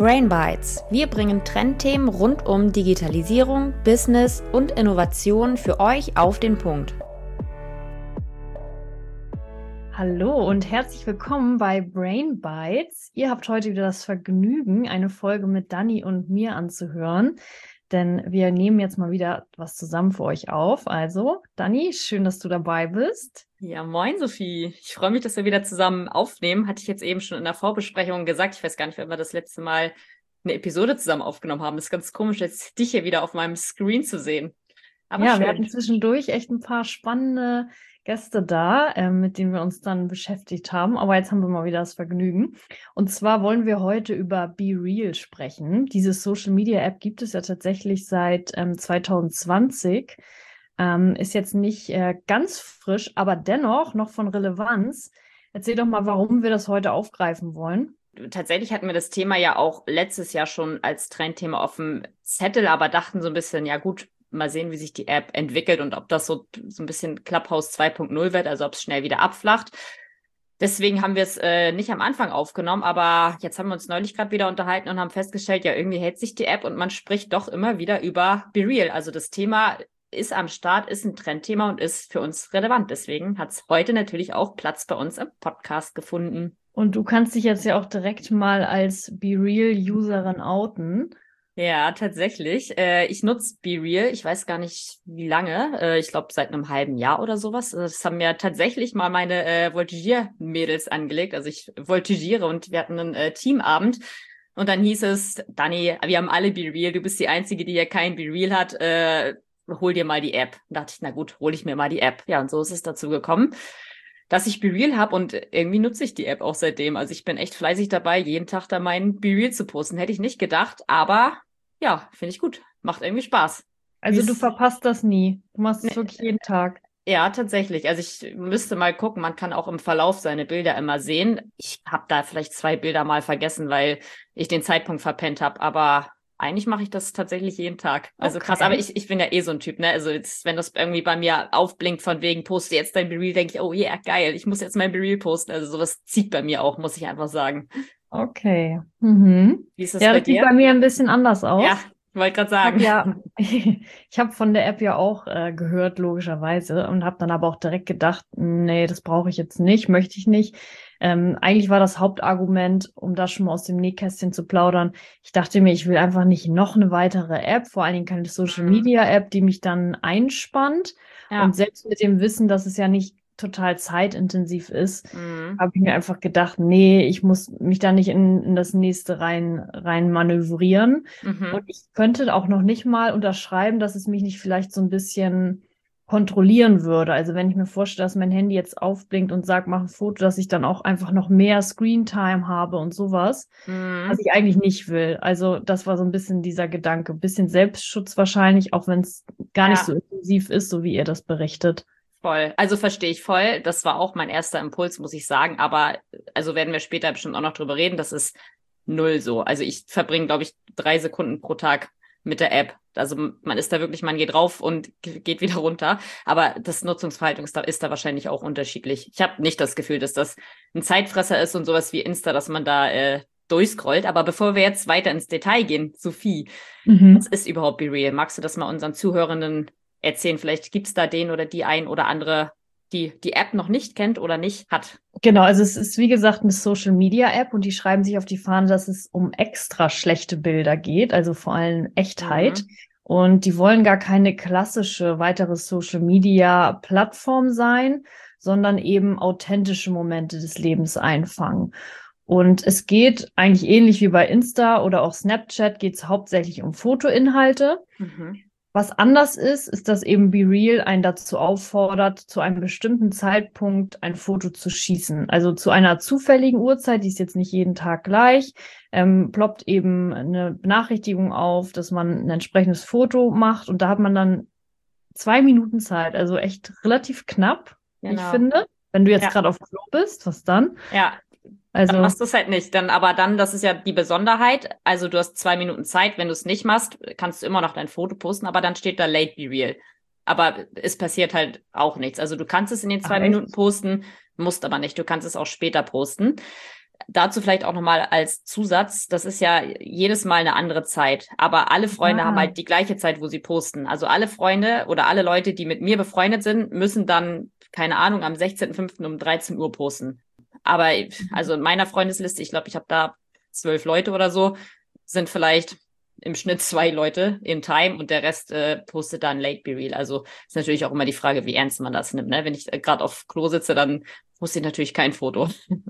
Brain Bites. Wir bringen Trendthemen rund um Digitalisierung, Business und Innovation für euch auf den Punkt. Hallo und herzlich willkommen bei Brain Bites. Ihr habt heute wieder das Vergnügen, eine Folge mit Dani und mir anzuhören, denn wir nehmen jetzt mal wieder was zusammen für euch auf. Also, Dani, schön, dass du dabei bist. Ja, moin Sophie. Ich freue mich, dass wir wieder zusammen aufnehmen. Hatte ich jetzt eben schon in der Vorbesprechung gesagt. Ich weiß gar nicht, wann wir das letzte Mal eine Episode zusammen aufgenommen haben. Das ist ganz komisch, jetzt dich hier wieder auf meinem Screen zu sehen. Aber ja, schön. Wir hatten zwischendurch echt ein paar spannende Gäste da, mit denen wir uns dann beschäftigt haben. Aber jetzt haben wir mal wieder das Vergnügen. Und zwar wollen wir heute über BeReal sprechen. Diese Social-Media-App gibt es ja tatsächlich seit 2020. Ist jetzt nicht ganz frisch, aber dennoch noch von Relevanz. Erzähl doch mal, warum wir das heute aufgreifen wollen. Tatsächlich hatten wir das Thema ja auch letztes Jahr schon als Trendthema auf dem Zettel, aber dachten so ein bisschen, ja gut, mal sehen, wie sich die App entwickelt und ob das so ein bisschen Clubhouse 2.0 wird, also ob es schnell wieder abflacht. Deswegen haben wir es nicht am Anfang aufgenommen, aber jetzt haben wir uns neulich gerade wieder unterhalten und haben festgestellt, ja, irgendwie hält sich die App und man spricht doch immer wieder über BeReal. Also das Thema ist am Start, ist ein Trendthema und ist für uns relevant. Deswegen hat es heute natürlich auch Platz bei uns im Podcast gefunden. Und du kannst dich jetzt ja auch direkt mal als BeReal-Userin outen. Ja, tatsächlich. Ich nutze BeReal. Ich weiß gar nicht, wie lange. Ich glaube, seit einem halben Jahr oder sowas. Das haben mir tatsächlich mal meine Voltigier-Mädels angelegt. Also ich voltigiere und wir hatten einen Teamabend. Und dann hieß es, Dani, wir haben alle BeReal. Du bist die Einzige, die hier kein BeReal hat. Hol dir mal die App. Da dachte ich, na gut, hol ich mir mal die App. Ja, und so ist es dazu gekommen, dass ich BeReal habe und irgendwie nutze ich die App auch seitdem. Also ich bin echt fleißig dabei, jeden Tag da mein BeReal zu posten. Hätte ich nicht gedacht, aber ja, finde ich gut. Macht irgendwie Spaß. Also du verpasst das nie. Du machst es wirklich jeden Tag. Ja, tatsächlich. Also ich müsste mal gucken, man kann auch im Verlauf seine Bilder immer sehen. Ich habe da vielleicht 2 Bilder mal vergessen, weil ich den Zeitpunkt verpennt habe, aber eigentlich mache ich das tatsächlich jeden Tag. Also Okay. krass, aber ich bin ja eh so ein Typ, ne? Also jetzt, wenn das irgendwie bei mir aufblinkt von wegen, poste jetzt dein BeReal, denke ich, oh yeah, geil, ich muss jetzt mein BeReal posten. Also sowas zieht bei mir auch, muss ich einfach sagen. Okay. Mhm. Wie ist das Ja, bei das sieht dir? bei mir ein bisschen anders aus. Ja, wollte gerade sagen. Ich habe von der App ja auch gehört, logischerweise, und habe dann aber auch direkt gedacht, nee, das brauche ich jetzt nicht, möchte ich nicht. Eigentlich war das Hauptargument, um da schon mal aus dem Nähkästchen zu plaudern. Ich dachte mir, ich will einfach nicht noch eine weitere App, vor allen Dingen keine Social-Media-App, die mich dann einspannt. Ja. Und selbst mit dem Wissen, dass es ja nicht total zeitintensiv ist, habe ich mir einfach gedacht, nee, ich muss mich da nicht in das nächste rein manövrieren. Und ich könnte auch noch nicht mal unterschreiben, dass es mich nicht vielleicht so ein bisschen kontrollieren würde. Also wenn ich mir vorstelle, dass mein Handy jetzt aufblinkt und sagt, mach ein Foto, dass ich dann auch einfach noch mehr Screentime habe und sowas, was ich eigentlich nicht will. Also das war so ein bisschen dieser Gedanke. Ein bisschen Selbstschutz wahrscheinlich, auch wenn es gar nicht so intensiv ist, so wie ihr das berichtet. Voll. Also verstehe ich voll. Das war auch mein erster Impuls, muss ich sagen. Aber also werden wir später bestimmt auch noch drüber reden. Das ist null so. Also ich verbringe, glaube ich, 3 Sekunden pro Tag mit der App. Also man ist da wirklich, man geht rauf und geht wieder runter. Aber das Nutzungsverhalten ist da wahrscheinlich auch unterschiedlich. Ich habe nicht das Gefühl, dass das ein Zeitfresser ist und sowas wie Insta, dass man da durchscrollt. Aber bevor wir jetzt weiter ins Detail gehen, Sophie, was ist überhaupt BeReal? Magst du das mal unseren Zuhörenden erzählen? Vielleicht gibt's da den oder die ein oder andere, die App noch nicht kennt oder nicht hat. Genau, also es ist wie gesagt eine Social-Media-App und die schreiben sich auf die Fahne, dass es um extra schlechte Bilder geht, also vor allem Echtheit. Und die wollen gar keine klassische weitere Social-Media-Plattform sein, sondern eben authentische Momente des Lebens einfangen. Und es geht eigentlich ähnlich wie bei Insta oder auch Snapchat, geht es hauptsächlich um Fotoinhalte. Was anders ist, dass eben BeReal einen dazu auffordert, zu einem bestimmten Zeitpunkt ein Foto zu schießen. Also zu einer zufälligen Uhrzeit, die ist jetzt nicht jeden Tag gleich, ploppt eben eine Benachrichtigung auf, dass man ein entsprechendes Foto macht. Und da hat man dann 2 Minuten Zeit, also echt relativ knapp, wie ich finde. Wenn du jetzt gerade auf Klo bist, was dann? Ja. Also, dann machst du es halt nicht. Aber dann, das ist ja die Besonderheit. Also du hast 2 Minuten Zeit. Wenn du es nicht machst, kannst du immer noch dein Foto posten, aber dann steht da Late BeReal. Aber es passiert halt auch nichts. Also du kannst es in den 2 Minuten posten, musst aber nicht. Du kannst es auch später posten. dazu vielleicht auch nochmal als Zusatz, das ist ja jedes Mal eine andere Zeit, aber alle Freunde haben halt die gleiche Zeit, wo sie posten. Also alle Freunde oder alle Leute, die mit mir befreundet sind, müssen dann, keine Ahnung, am 16.05. um 13 Uhr posten. Aber also in meiner Freundesliste, ich glaube, ich habe da 12 Leute oder so, sind vielleicht im Schnitt 2 Leute in Time und der Rest postet dann Late Be Real. Also ist natürlich auch immer die Frage, wie ernst man das nimmt. Ne? Wenn ich gerade auf Klo sitze, dann poste ich natürlich kein Foto.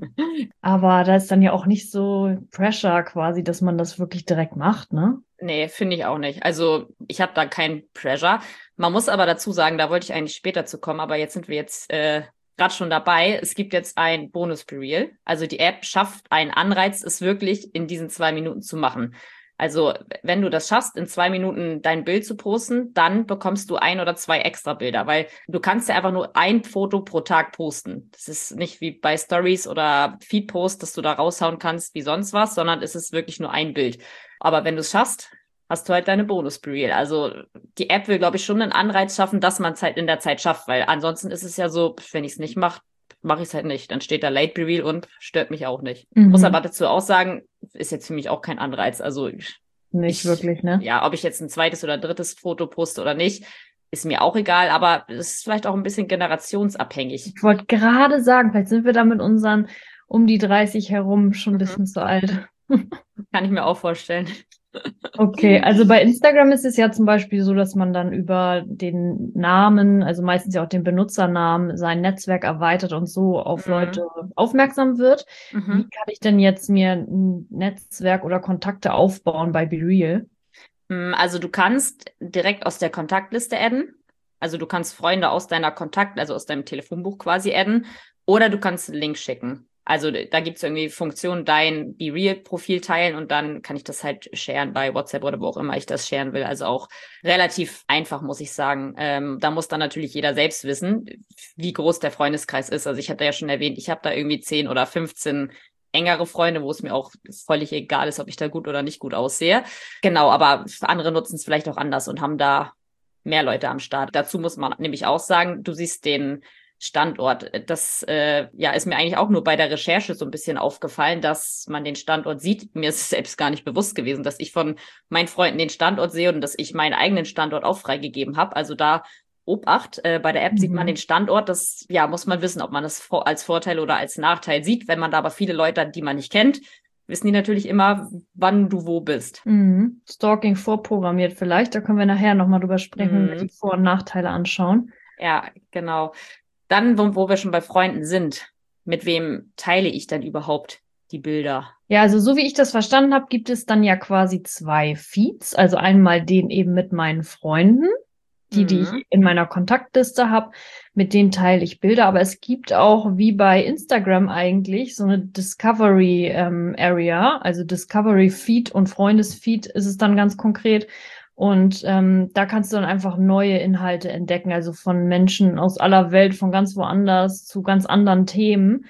Aber da ist dann ja auch nicht so Pressure quasi, dass man das wirklich direkt macht, ne? Nee, finde ich auch nicht. Also ich habe da kein Pressure. Man muss aber dazu sagen, da wollte ich eigentlich später zu kommen, aber jetzt sind wir jetzt gerade schon dabei. Es gibt jetzt ein Bonus-Be Real. Also die App schafft einen Anreiz, es wirklich in diesen 2 Minuten zu machen. Also wenn du das schaffst, in 2 Minuten dein Bild zu posten, dann bekommst du 1 oder 2 extra Bilder, weil du kannst ja einfach nur ein Foto pro Tag posten. Das ist nicht wie bei Stories oder Feed-Post, dass du da raushauen kannst wie sonst was, sondern es ist wirklich nur ein Bild. Aber wenn du es schaffst, hast du halt deine Bonus-Be Real. Also die App will, glaube ich, schon einen Anreiz schaffen, dass man es halt in der Zeit schafft, weil ansonsten ist es ja so, wenn ich es nicht mache, mache ich es halt nicht. Dann steht da Late Be Real und stört mich auch nicht. Muss aber dazu auch sagen, ist jetzt für mich auch kein Anreiz. Also nicht wirklich, ne? Ja, ob ich jetzt ein zweites oder drittes Foto poste oder nicht, ist mir auch egal, aber es ist vielleicht auch ein bisschen generationsabhängig. Ich wollte gerade sagen, vielleicht sind wir da mit unseren um die 30 herum schon ein bisschen zu alt. Kann ich mir auch vorstellen. Okay, also bei Instagram ist es ja zum Beispiel so, dass man dann über den Namen, also meistens ja auch den Benutzernamen, sein Netzwerk erweitert und so auf Leute aufmerksam wird. Wie kann ich denn jetzt mir ein Netzwerk oder Kontakte aufbauen bei Be Real? Also du kannst direkt aus der Kontaktliste adden. Also du kannst Freunde aus deiner also aus deinem Telefonbuch quasi adden. Oder du kannst einen Link schicken. Also da gibt es irgendwie Funktion, dein Be Real-Profil teilen und dann kann ich das halt sharen bei WhatsApp oder wo auch immer ich das sharen will. Also auch relativ einfach, muss ich sagen. Da muss dann natürlich jeder selbst wissen, wie groß der Freundeskreis ist. Also ich hatte ja schon erwähnt, ich habe da irgendwie 10 oder 15 engere Freunde, wo es mir auch völlig egal ist, ob ich da gut oder nicht gut aussehe. Genau, aber andere nutzen es vielleicht auch anders und haben da mehr Leute am Start. Dazu muss man nämlich auch sagen, du siehst den Standort. Das ist mir eigentlich auch nur bei der Recherche so ein bisschen aufgefallen, dass man den Standort sieht. Mir ist es selbst gar nicht bewusst gewesen, dass ich von meinen Freunden den Standort sehe und dass ich meinen eigenen Standort auch freigegeben habe. Also da Obacht, bei der App sieht man den Standort. Das muss man wissen, ob man das als Vorteil oder als Nachteil sieht. Wenn man da aber viele Leute hat, die man nicht kennt, wissen die natürlich immer, wann du wo bist. Stalking vorprogrammiert vielleicht. Da können wir nachher nochmal drüber sprechen, wenn wir die Vor- und Nachteile anschauen. Ja, genau. Dann, wo wir schon bei Freunden sind, mit wem teile ich dann überhaupt die Bilder? Ja, also so wie ich das verstanden habe, gibt es dann ja quasi 2 Feeds. Also einmal den eben mit meinen Freunden, die ich in meiner Kontaktliste habe, mit denen teile ich Bilder. Aber es gibt auch, wie bei Instagram eigentlich, so eine Discovery Area, also Discovery Feed und Freundesfeed ist es dann ganz konkret. Und da kannst du dann einfach neue Inhalte entdecken, also von Menschen aus aller Welt, von ganz woanders zu ganz anderen Themen.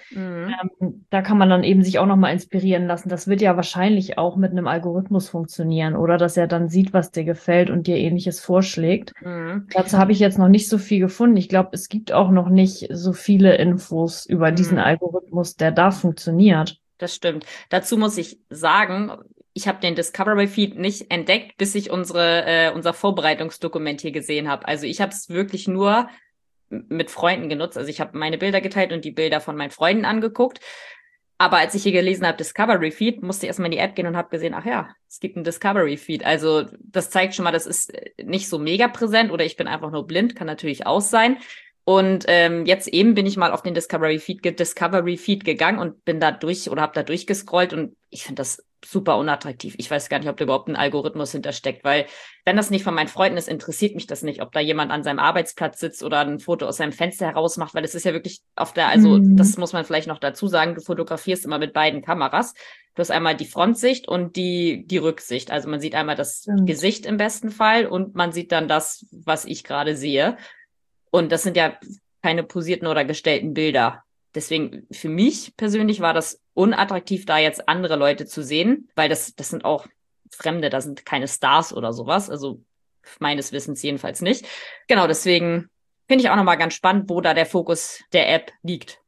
Da kann man dann eben sich auch nochmal inspirieren lassen. Das wird ja wahrscheinlich auch mit einem Algorithmus funktionieren, oder? Dass er dann sieht, was dir gefällt und dir Ähnliches vorschlägt. Dazu habe ich jetzt noch nicht so viel gefunden. Ich glaube, es gibt auch noch nicht so viele Infos über diesen Algorithmus, der da funktioniert. Das stimmt. Dazu muss ich sagen, ich habe den Discovery Feed nicht entdeckt, bis ich unser Vorbereitungsdokument hier gesehen habe. Also ich habe es wirklich nur mit Freunden genutzt. Also ich habe meine Bilder geteilt und die Bilder von meinen Freunden angeguckt. Aber als ich hier gelesen habe, Discovery Feed, musste ich erstmal in die App gehen und habe gesehen, ach ja, es gibt einen Discovery Feed. Also das zeigt schon mal, das ist nicht so mega präsent oder ich bin einfach nur blind, kann natürlich auch sein. Und jetzt eben bin ich mal auf den Discovery Feed gegangen und bin da habe da durchgescrollt und ich finde das super unattraktiv. Ich weiß gar nicht, ob da überhaupt ein Algorithmus hintersteckt, weil wenn das nicht von meinen Freunden ist, interessiert mich das nicht, ob da jemand an seinem Arbeitsplatz sitzt oder ein Foto aus seinem Fenster heraus macht, weil es ist ja wirklich das muss man vielleicht noch dazu sagen, du fotografierst immer mit beiden Kameras. Du hast einmal die Frontsicht und die Rücksicht. Also man sieht einmal das Gesicht im besten Fall und man sieht dann das, was ich gerade sehe. Und das sind ja keine posierten oder gestellten Bilder. Deswegen, für mich persönlich war das unattraktiv, da jetzt andere Leute zu sehen, weil das sind auch Fremde, da sind keine Stars oder sowas. Also meines Wissens jedenfalls nicht. Genau, deswegen finde ich auch nochmal ganz spannend, wo da der Fokus der App liegt.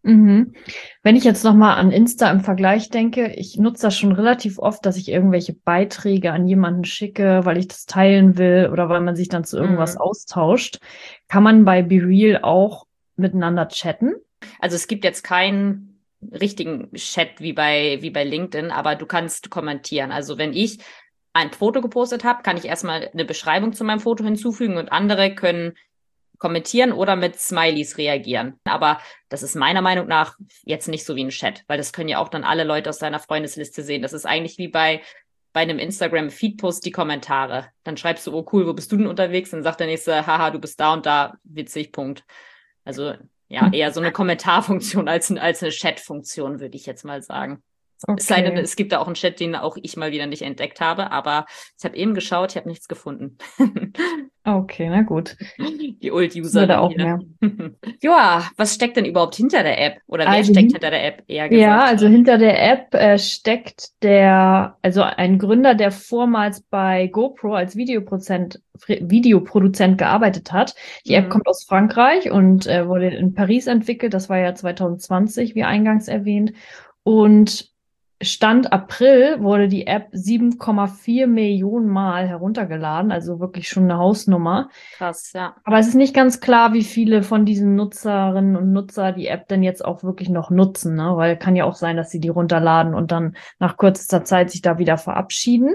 Mhm. Wenn ich jetzt nochmal an Insta im Vergleich denke, ich nutze das schon relativ oft, dass ich irgendwelche Beiträge an jemanden schicke, weil ich das teilen will oder weil man sich dann zu irgendwas austauscht. Kann man bei BeReal auch miteinander chatten? Also es gibt jetzt keinen richtigen Chat wie bei LinkedIn, aber du kannst kommentieren. Also wenn ich ein Foto gepostet habe, kann ich erstmal eine Beschreibung zu meinem Foto hinzufügen und andere können kommentieren oder mit Smileys reagieren. Aber das ist meiner Meinung nach jetzt nicht so wie ein Chat, weil das können ja auch dann alle Leute aus deiner Freundesliste sehen. Das ist eigentlich wie bei einem Instagram-Feed-Post die Kommentare. Dann schreibst du, oh cool, wo bist du denn unterwegs? Dann sagt der nächste, haha, du bist da und da, witzig, Punkt. Also ja, eher so eine Kommentarfunktion als eine Chat-Funktion, würde ich jetzt mal sagen. Es sei denn, es gibt da auch einen Chat, den auch ich mal wieder nicht entdeckt habe, aber ich habe eben geschaut, ich habe nichts gefunden. Okay, na gut. Die Old-User Würde auch hier. mehr. Ja, was steckt denn überhaupt hinter der App? Oder wer Also steckt hinter der App, eher gesagt? Ja, also hinter der App steckt also ein Gründer, der vormals bei GoPro als Videoproduzent gearbeitet hat. Die App kommt aus Frankreich und wurde in Paris entwickelt. Das war ja 2020, wie eingangs erwähnt. Und Stand April wurde die App 7,4 Millionen Mal heruntergeladen, also wirklich schon eine Hausnummer. Krass, ja. Aber es ist nicht ganz klar, wie viele von diesen Nutzerinnen und Nutzer die App denn jetzt auch wirklich noch nutzen, ne? Weil kann ja auch sein, dass sie die runterladen und dann nach kürzester Zeit sich da wieder verabschieden.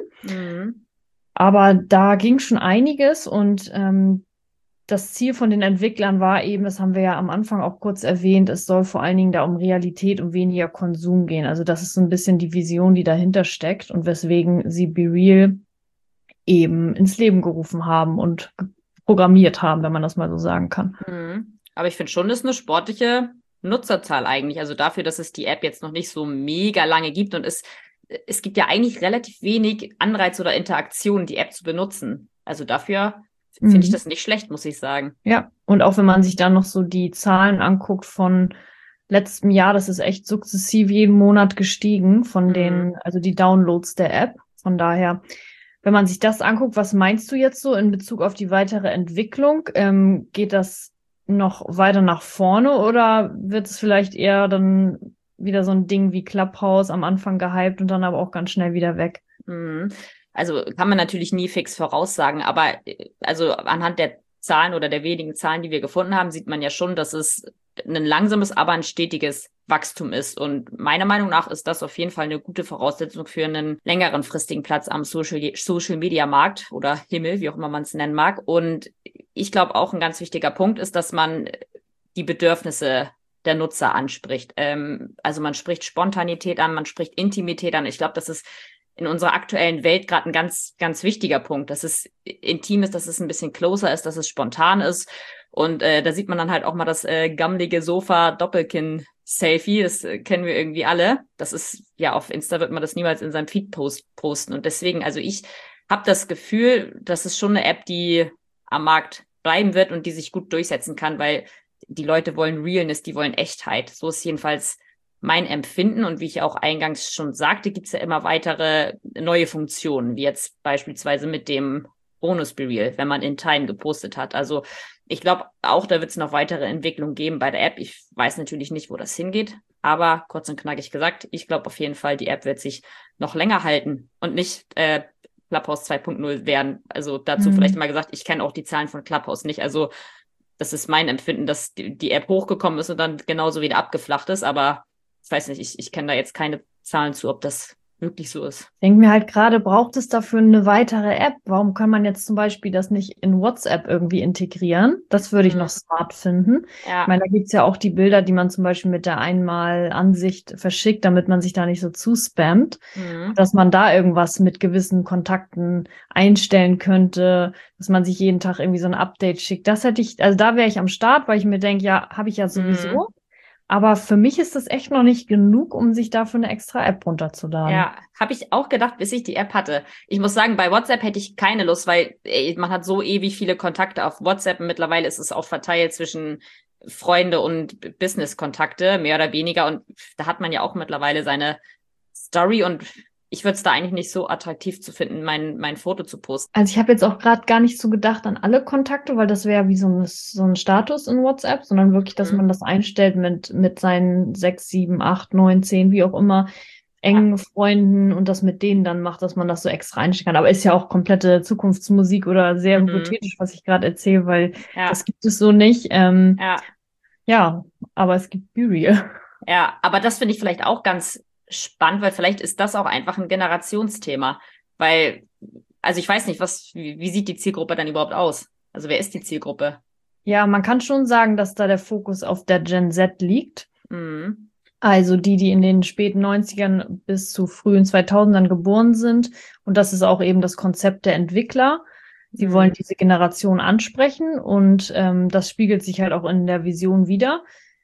Aber da ging schon einiges und das Ziel von den Entwicklern war eben, das haben wir ja am Anfang auch kurz erwähnt, es soll vor allen Dingen da um Realität und weniger Konsum gehen. Also das ist so ein bisschen die Vision, die dahinter steckt und weswegen sie BeReal eben ins Leben gerufen haben und programmiert haben, wenn man das mal so sagen kann. Aber ich finde schon, das ist eine sportliche Nutzerzahl eigentlich. Also dafür, dass es die App jetzt noch nicht so mega lange gibt und es gibt ja eigentlich relativ wenig Anreiz oder Interaktion, die App zu benutzen. Also dafür finde ich das nicht schlecht, muss ich sagen. Ja, und auch wenn man sich dann noch so die Zahlen anguckt von letztem Jahr, das ist echt sukzessiv jeden Monat gestiegen von also die Downloads der App. Von daher, wenn man sich das anguckt, was meinst du jetzt so in Bezug auf die weitere Entwicklung? Geht das noch weiter nach vorne oder wird es vielleicht eher dann wieder so ein Ding wie Clubhouse am Anfang gehypt und dann aber auch ganz schnell wieder weg? Also kann man natürlich nie fix voraussagen, aber also anhand der Zahlen oder der wenigen Zahlen, die wir gefunden haben, sieht man ja schon, dass es ein langsames, aber ein stetiges Wachstum ist. Und meiner Meinung nach ist das auf jeden Fall eine gute Voraussetzung für einen längeren fristigen Platz am Social-Media-Markt oder Himmel, wie auch immer man es nennen mag. Und ich glaube, auch ein ganz wichtiger Punkt ist, dass man die Bedürfnisse der Nutzer anspricht. Also man spricht Spontanität an, man spricht Intimität an. Ich glaube, das ist in unserer aktuellen Welt gerade ein ganz, ganz wichtiger Punkt, dass es intim ist, dass es ein bisschen closer ist, dass es spontan ist. Und da sieht man dann halt auch mal das gammelige Sofa-Doppelkinn-Selfie. Das kennen wir irgendwie alle. Das ist, ja, auf Insta wird man das niemals in seinem Feed posten. Und deswegen, also ich habe das Gefühl, das ist schon eine App, die am Markt bleiben wird und die sich gut durchsetzen kann, weil die Leute wollen Realness, die wollen Echtheit. So ist jedenfalls mein Empfinden. Und wie ich auch eingangs schon sagte, gibt es ja immer weitere neue Funktionen, wie jetzt beispielsweise mit dem Bonus BeReal, wenn man in Time gepostet hat. Also ich glaube, auch da wird es noch weitere Entwicklungen geben bei der App. Ich weiß natürlich nicht, wo das hingeht, aber kurz und knackig gesagt, ich glaube auf jeden Fall, die App wird sich noch länger halten und nicht Clubhouse 2.0 werden. Also dazu vielleicht mal gesagt, ich kenne auch die Zahlen von Clubhouse nicht. Also das ist mein Empfinden, dass die App hochgekommen ist und dann genauso wieder abgeflacht ist, aber ich weiß nicht, ich kenne da jetzt keine Zahlen zu, ob das wirklich so ist. Ich denke mir halt gerade, braucht es dafür eine weitere App? Warum kann man jetzt zum Beispiel das nicht in WhatsApp irgendwie integrieren? Das würde ich noch smart finden. Ja. Ich meine, da gibt's ja auch die Bilder, die man zum Beispiel mit der Einmal-Ansicht verschickt, damit man sich da nicht so zuspammt. Dass man da irgendwas mit gewissen Kontakten einstellen könnte, dass man sich jeden Tag irgendwie so ein Update schickt. Das hätte ich, also da wäre ich am Start, weil ich mir denke, ja, habe ich ja sowieso. Aber für mich ist das echt noch nicht genug, um sich dafür eine extra App runterzuladen. Ja, habe ich auch gedacht, bis ich die App hatte. Ich muss sagen, bei WhatsApp hätte ich keine Lust, weil man hat so ewig viele Kontakte auf WhatsApp. Mittlerweile ist es auch verteilt zwischen Freunde und Business-Kontakte, mehr oder weniger. Und da hat man ja auch mittlerweile seine Story und ich würde es da eigentlich nicht so attraktiv zu finden, mein Foto zu posten. Also ich habe jetzt auch gerade gar nicht so gedacht an alle Kontakte, weil das wäre wie so ein Status in WhatsApp, sondern wirklich, dass man das einstellt mit seinen 6, 7, 8, 9, 10, wie auch immer, engen Freunden und das mit denen dann macht, dass man das so extra einstellen kann. Aber ist ja auch komplette Zukunftsmusik oder sehr hypothetisch, was ich gerade erzähle, weil das gibt es so nicht. Ja, aber es gibt BeReal. Ja, aber das finde ich vielleicht auch ganz spannend, weil vielleicht ist das auch einfach ein Generationsthema. Weil, also ich weiß nicht, wie sieht die Zielgruppe dann überhaupt aus? Also wer ist die Zielgruppe? Ja, man kann schon sagen, dass da der Fokus auf der Gen Z liegt. Mhm. Also die in den späten 90ern bis zu frühen 2000ern geboren sind. Und das ist auch eben das Konzept der Entwickler. Sie wollen diese Generation ansprechen und das spiegelt sich halt auch in der Vision wider.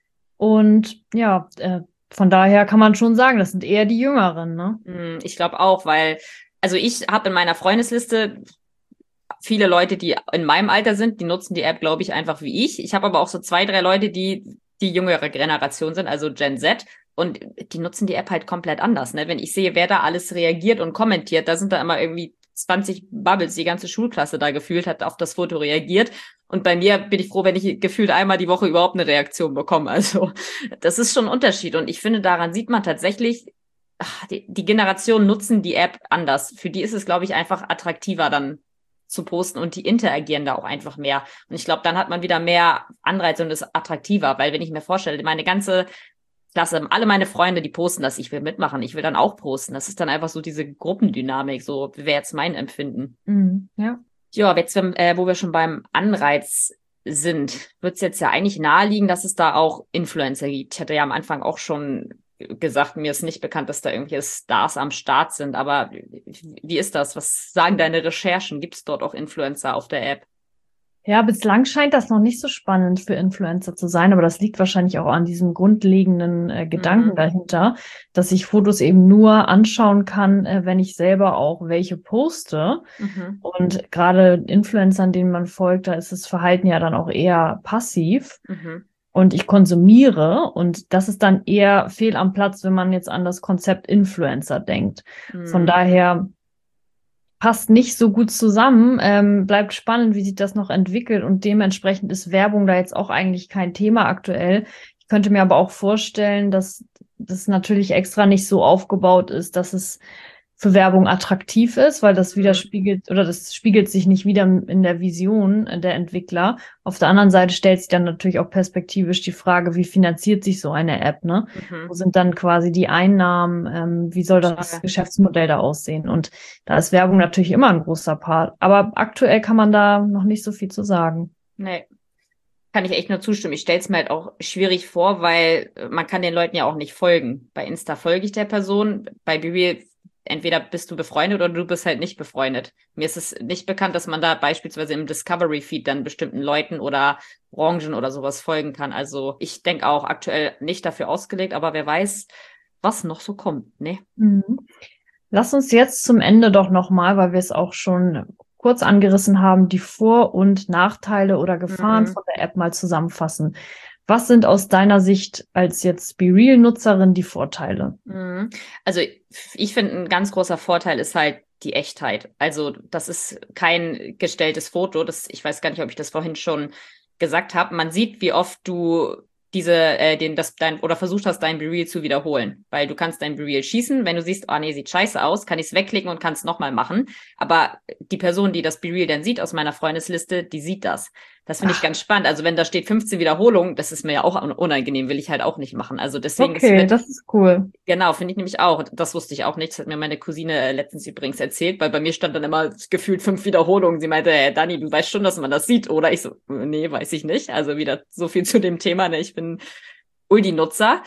Und ja, von daher kann man schon sagen, das sind eher die Jüngeren, ne? Ich glaube auch, weil, also ich habe in meiner Freundesliste viele Leute, die in meinem Alter sind, die nutzen die App, glaube ich, einfach wie ich. Ich habe aber auch so 2, 3 Leute, die jüngere Generation sind, also Gen Z. Und die nutzen die App halt komplett anders. Ne? Wenn ich sehe, wer da alles reagiert und kommentiert, da sind da immer irgendwie 20 Bubbles, die ganze Schulklasse da gefühlt hat auf das Foto reagiert. Und bei mir bin ich froh, wenn ich gefühlt einmal die Woche überhaupt eine Reaktion bekomme. Also das ist schon ein Unterschied. Und ich finde, daran sieht man tatsächlich, die Generationen nutzen die App anders. Für die ist es, glaube ich, einfach attraktiver dann zu posten und die interagieren da auch einfach mehr. Und ich glaube, dann hat man wieder mehr Anreize und ist attraktiver, weil wenn ich mir vorstelle, meine ganze Klasse, alle meine Freunde, die posten das, ich will mitmachen, ich will dann auch posten. Das ist dann einfach so diese Gruppendynamik, so wäre jetzt mein Empfinden. Ja. Ja, jetzt, wo wir schon beim Anreiz sind, wird es jetzt ja eigentlich naheliegen, dass es da auch Influencer gibt. Ich hatte ja am Anfang auch schon gesagt, mir ist nicht bekannt, dass da irgendwelche Stars am Start sind. Aber wie ist das? Was sagen deine Recherchen? Gibt es dort auch Influencer auf der App? Ja, bislang scheint das noch nicht so spannend für Influencer zu sein, aber das liegt wahrscheinlich auch an diesem grundlegenden Gedanken dahinter, dass ich Fotos eben nur anschauen kann, wenn ich selber auch welche poste. Und gerade Influencern, denen man folgt, da ist das Verhalten ja dann auch eher passiv. Und ich konsumiere und das ist dann eher fehl am Platz, wenn man jetzt an das Konzept Influencer denkt. Von daher passt nicht so gut zusammen. Bleibt spannend, wie sich das noch entwickelt und dementsprechend ist Werbung da jetzt auch eigentlich kein Thema aktuell. Ich könnte mir aber auch vorstellen, dass das natürlich extra nicht so aufgebaut ist, dass es für Werbung attraktiv ist, weil das widerspiegelt oder das spiegelt sich nicht wieder in der Vision der Entwickler. Auf der anderen Seite stellt sich dann natürlich auch perspektivisch die Frage, wie finanziert sich so eine App, ne? Wo sind dann quasi die Einnahmen? Wie soll das Geschäftsmodell da aussehen? Und da ist Werbung natürlich immer ein großer Part. Aber aktuell kann man da noch nicht so viel zu sagen. Nee. Kann ich echt nur zustimmen. Ich stelle es mir halt auch schwierig vor, weil man kann den Leuten ja auch nicht folgen. Bei Insta folge ich der Person, bei BeReal entweder bist du befreundet oder du bist halt nicht befreundet. Mir ist es nicht bekannt, dass man da beispielsweise im Discovery-Feed dann bestimmten Leuten oder Branchen oder sowas folgen kann. Also ich denke auch aktuell nicht dafür ausgelegt, aber wer weiß, was noch so kommt, ne? Lass uns jetzt zum Ende doch nochmal, weil wir es auch schon kurz angerissen haben, die Vor- und Nachteile oder Gefahren von der App mal zusammenfassen. Was sind aus deiner Sicht als jetzt BeReal-Nutzerin die Vorteile? Also ich finde, ein ganz großer Vorteil ist halt die Echtheit. Also das ist kein gestelltes Foto. Ich weiß gar nicht, ob ich das vorhin schon gesagt habe. Man sieht, wie oft du oder versucht hast, dein BeReal zu wiederholen. Weil du kannst dein BeReal schießen. Wenn du siehst, oh nee, sieht scheiße aus, kann ich es wegklicken und kann es nochmal machen. Aber die Person, die das BeReal dann sieht aus meiner Freundesliste, die sieht das. Das finde ich ganz spannend. Also wenn da steht 15 Wiederholungen, das ist mir ja auch unangenehm, will ich halt auch nicht machen. Also deswegen das ist cool. Genau, finde ich nämlich auch. Das wusste ich auch nicht. Das hat mir meine Cousine letztens übrigens erzählt, weil bei mir stand dann immer gefühlt 5 Wiederholungen. Sie meinte, Dani, du weißt schon, dass man das sieht, oder? Ich so, nee, weiß ich nicht. Also wieder so viel zu dem Thema. Ne? Ich bin Uldi-Nutzer.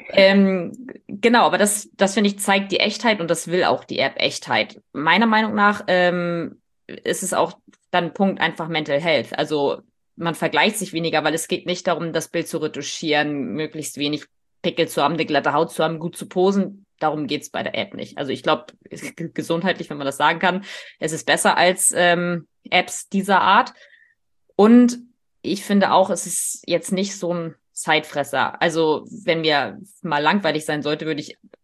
Genau, aber das finde ich, zeigt die Echtheit und das will auch die App Echtheit. Meiner Meinung nach ist es auch dann Punkt einfach Mental Health. Also man vergleicht sich weniger, weil es geht nicht darum, das Bild zu retuschieren, möglichst wenig Pickel zu haben, eine glatte Haut zu haben, gut zu posen. Darum geht's bei der App nicht. Also ich glaube, gesundheitlich, wenn man das sagen kann, es ist besser als Apps dieser Art. Und ich finde auch, es ist jetzt nicht so ein Zeitfresser. Also wenn mir mal langweilig sein sollte, würde ich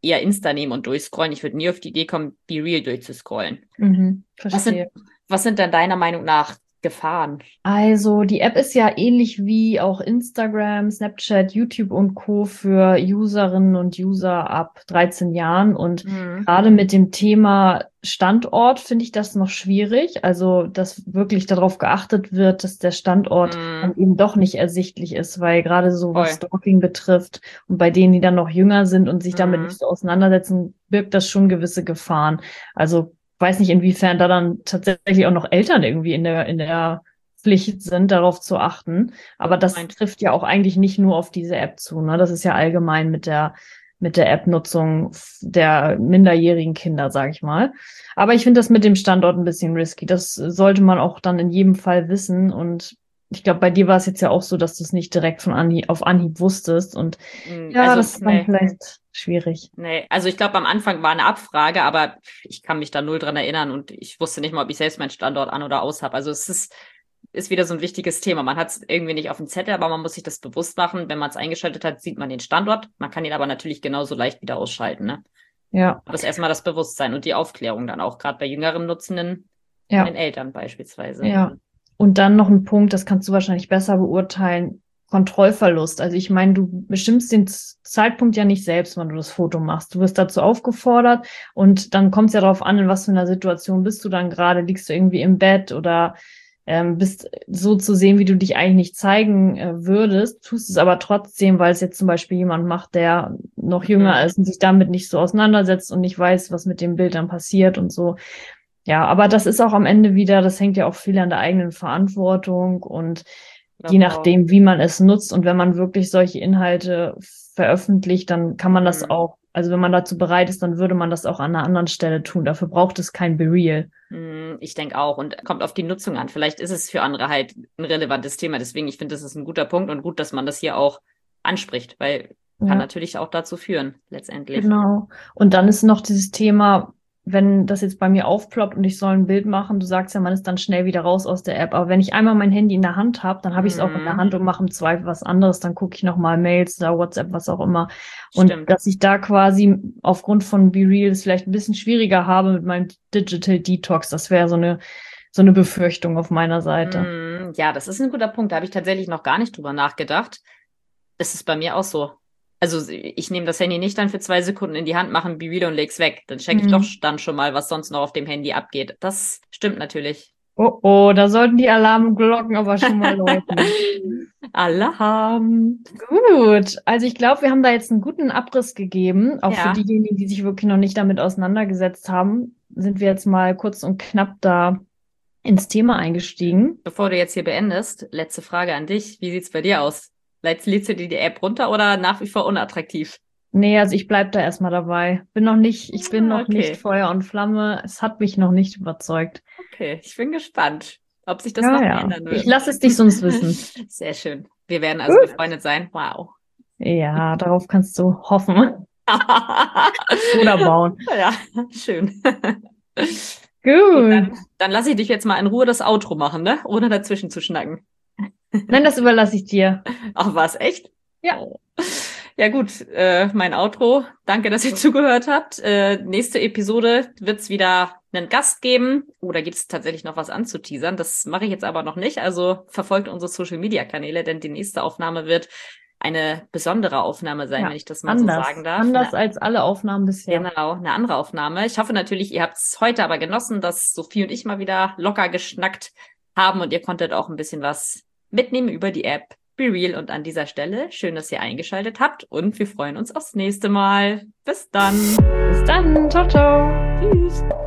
eher Insta nehmen und durchscrollen. Ich würde nie auf die Idee kommen, BeReal durchzuscrollen. Verstehe. Was sind denn deiner Meinung nach Gefahren? Also die App ist ja ähnlich wie auch Instagram, Snapchat, YouTube und Co. für Userinnen und User ab 13 Jahren. Und gerade mit dem Thema Standort finde ich das noch schwierig. Also, dass wirklich darauf geachtet wird, dass der Standort dann eben doch nicht ersichtlich ist, weil gerade so was Stalking betrifft und bei denen, die dann noch jünger sind und sich damit nicht so auseinandersetzen, birgt das schon gewisse Gefahren. Also weiß nicht, inwiefern da dann tatsächlich auch noch Eltern irgendwie in der Pflicht sind, darauf zu achten. Aber das trifft ja auch eigentlich nicht nur auf diese App zu, ne? Das ist ja allgemein mit der App-Nutzung der minderjährigen Kinder, sage ich mal. Aber ich finde das mit dem Standort ein bisschen risky. Das sollte man auch dann in jedem Fall wissen. Und ich glaube, bei dir war es jetzt ja auch so, dass du es nicht direkt auf Anhieb wusstest. Und ja, also, das ist dann vielleicht schwierig. Nee, also ich glaube, am Anfang war eine Abfrage, aber ich kann mich da null dran erinnern und ich wusste nicht mal, ob ich selbst meinen Standort an oder aus habe. Also es ist wieder so ein wichtiges Thema. Man hat es irgendwie nicht auf dem Zettel, aber man muss sich das bewusst machen. Wenn man es eingeschaltet hat, sieht man den Standort. Man kann ihn aber natürlich genauso leicht wieder ausschalten, ne? Ja. Aber das ist erstmal das Bewusstsein und die Aufklärung dann auch, gerade bei jüngeren Nutzenden, den Eltern beispielsweise. Ja. Und dann noch ein Punkt, das kannst du wahrscheinlich besser beurteilen, Kontrollverlust. Also ich meine, du bestimmst den Zeitpunkt ja nicht selbst, wann du das Foto machst. Du wirst dazu aufgefordert und dann kommt es ja darauf an, in was für einer Situation bist du dann gerade. Liegst du irgendwie im Bett oder bist so zu sehen, wie du dich eigentlich nicht zeigen würdest, tust es aber trotzdem, weil es jetzt zum Beispiel jemand macht, der noch jünger ist und sich damit nicht so auseinandersetzt und nicht weiß, was mit dem Bild dann passiert und so. Ja, aber das ist auch am Ende wieder, das hängt ja auch viel an der eigenen Verantwortung und je nachdem, wie man es nutzt und wenn man wirklich solche Inhalte veröffentlicht, dann kann man das auch, also wenn man dazu bereit ist, dann würde man das auch an einer anderen Stelle tun. Dafür braucht es kein BeReal. Ich denke auch und kommt auf die Nutzung an. Vielleicht ist es für andere halt ein relevantes Thema. Deswegen, ich finde, das ist ein guter Punkt und gut, dass man das hier auch anspricht, weil kann natürlich auch dazu führen, letztendlich. Genau. Und dann ist noch dieses Thema, wenn das jetzt bei mir aufploppt und ich soll ein Bild machen, du sagst ja, man ist dann schnell wieder raus aus der App. Aber wenn ich einmal mein Handy in der Hand habe, dann habe ich es auch in der Hand und mache im Zweifel was anderes. Dann gucke ich nochmal Mails oder WhatsApp, was auch immer. Und dass ich da quasi aufgrund von BeReal es vielleicht ein bisschen schwieriger habe mit meinem Digital Detox, das wäre so eine Befürchtung auf meiner Seite. Ja, das ist ein guter Punkt. Da habe ich tatsächlich noch gar nicht drüber nachgedacht. Das ist bei mir auch so. Also ich nehme das Handy nicht dann für 2 Sekunden in die Hand, mache ein BeReal und leg's weg. Dann checke ich doch dann schon mal, was sonst noch auf dem Handy abgeht. Das stimmt natürlich. Oh, da sollten die Alarmglocken aber schon mal läuten. Alarm. Gut, also ich glaube, wir haben da jetzt einen guten Abriss gegeben. Auch für diejenigen, die sich wirklich noch nicht damit auseinandergesetzt haben, sind wir jetzt mal kurz und knapp da ins Thema eingestiegen. Bevor du jetzt hier beendest, letzte Frage an dich. Wie sieht's bei dir aus? Lädst du dir die App runter oder nach wie vor unattraktiv? Nee, also ich bleib da erstmal dabei. Ich bin noch nicht Feuer und Flamme. Es hat mich noch nicht überzeugt. Okay, ich bin gespannt, ob sich das noch ändern wird. Ich lasse es dich sonst wissen. Sehr schön. Wir werden also befreundet sein. Wow. Ja, darauf kannst du hoffen. Oder bauen. Ja, schön. Gut. Dann lasse ich dich jetzt mal in Ruhe das Outro machen, ne? Ohne dazwischen zu schnacken. Nein, das überlasse ich dir. Ach, was? Echt? Ja. Ja gut, mein Outro. Danke, dass ihr zugehört habt. Nächste Episode wird's wieder einen Gast geben. Oder gibt's tatsächlich noch was anzuteasern? Das mache ich jetzt aber noch nicht. Also verfolgt unsere Social-Media-Kanäle, denn die nächste Aufnahme wird eine besondere Aufnahme sein, wenn ich das mal so sagen darf. Anders als alle Aufnahmen bisher. Genau, eine andere Aufnahme. Ich hoffe natürlich, ihr habt's heute aber genossen, dass Sophie und ich mal wieder locker geschnackt haben und ihr konntet auch ein bisschen was mitnehmen über die App BeReal. Und an dieser Stelle schön, dass ihr eingeschaltet habt und wir freuen uns aufs nächste Mal. Bis dann. Bis dann. Ciao, ciao. Tschüss.